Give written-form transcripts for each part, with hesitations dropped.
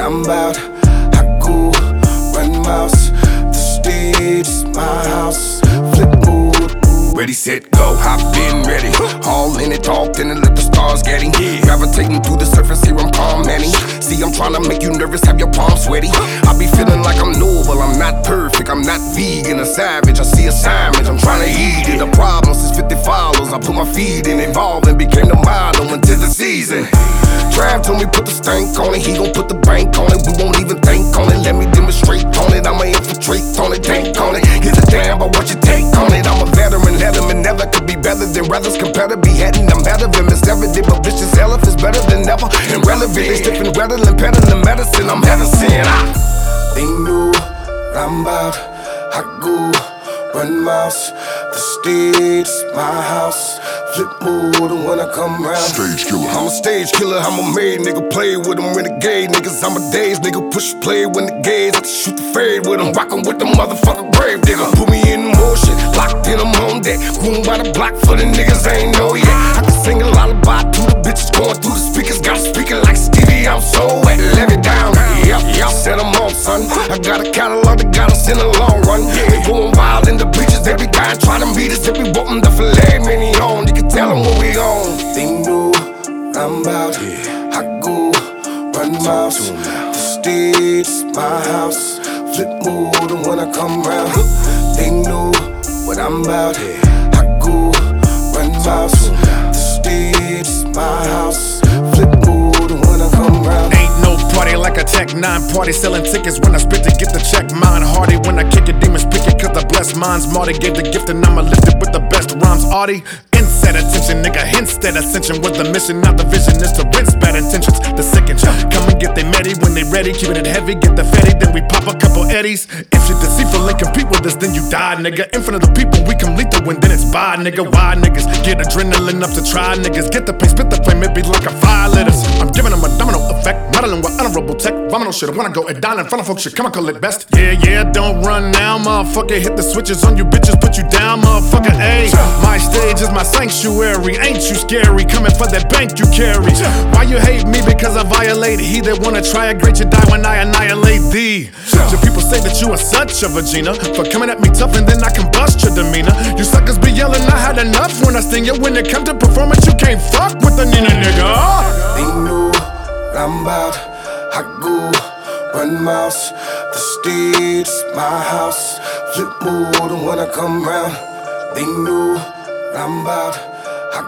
I'm about. I go, run mouse. The stage is my house. Flip mode. Ready, set, go. I've been ready. All in it, talked and let the stars get it. Gravitating through the surface, here I'm calm, Manny. See, I'm trying to make you nervous, have your palms sweaty. I be feeling like I'm noble, I'm not perfect. I'm not vegan or savage, I see assignments, I'm trying to eat it. The problem since 50 follows, I put my feet in, evolved and became the model until the season. Trav told me put the stank on it, he gon' put the bank on it. We won't even think on it, let me demonstrate on it. I'ma infiltrate on it, tank on it. Give a damn about what you take on it. I'm a veteran, letterman, never could be better than brothers. Compare to be heading, I'm better than Miss Evident. But vicious elephants better than ever. Irrelevant, they slipping, rattling, peddling medicine. I'm medicine. They knew what I'm about. I go, run mouse. The stage is my house. Flip mode when I come round. Stage killer. I'm a stage killer, I'm a made nigga. Play with them renegade niggas. I'm a days nigga. Push play when the gaze. I shoot the fade with them. Rockin' with the motherfucker grave digger. Put me in motion, locked in, I'm on deck. Groomed by the block for the niggas I ain't know yet. I can sing a lullaby to the bitches going through the speakers. Got speaking like Stevie, I'm so wet. Let it down, yep, set them off, son. I got a catalog that got us in the long run. They going wild in the bleachers, every guy trying to meet us. If we want them to filet many on, you can tell them what we on. They know what I'm about. I go, run mouse. The stage is my house. Flip mode when I come round. They know what I'm about. I go, run mouse. The stage is my house. Flip mode when I come round. Ain't no party like a Tech 9 party. Selling tickets when I spit to get the check. Mine hardy when I kick it. Demons pick it cause I bless minds. Marty gave the gift and I'ma lift it with the best rhymes. Artie, inset attention, nigga. Hints that ascension was the mission. Not the vision is to rinse bad intentions. The second come and get they meddy when they ready. Keeping it heavy, get the fetty. Then we pop a couple eddies. If you deceitful and compete with us, then you die, nigga. In front of the people, we come lethal and then it's bye, nigga. Why niggas get adrenaline up to try, niggas. Get the pain, spit the flame, it be like a 5 liters. I'm giving them a domino effect. Meddling with honorable tech. Vominal shit, I wanna go and down in front of folks shit. Come on, call it best. Yeah, don't run now, motherfucker. Hit the switches on you bitches, put you down, motherfucker. Ayy, my stage is my sanctuary. Ain't you scary? Coming for that bank you carry. Why you hate me? Because I violate. He that wanna try a great, you die when I annihilate thee. Your people say that you are such a vagina for coming at me tough and then I can bust your demeanor. You suckers be yelling, I had enough when I sting you. When it come to performance, you can't fuck with the Nina, nigga. They know what I'm about. I go, run mouse. The stage is my house. Flip mode when I come round. They know what I'm about. I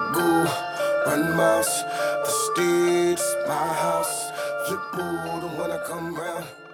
go, run mouse. The stage is my house. Flip mode when I come round.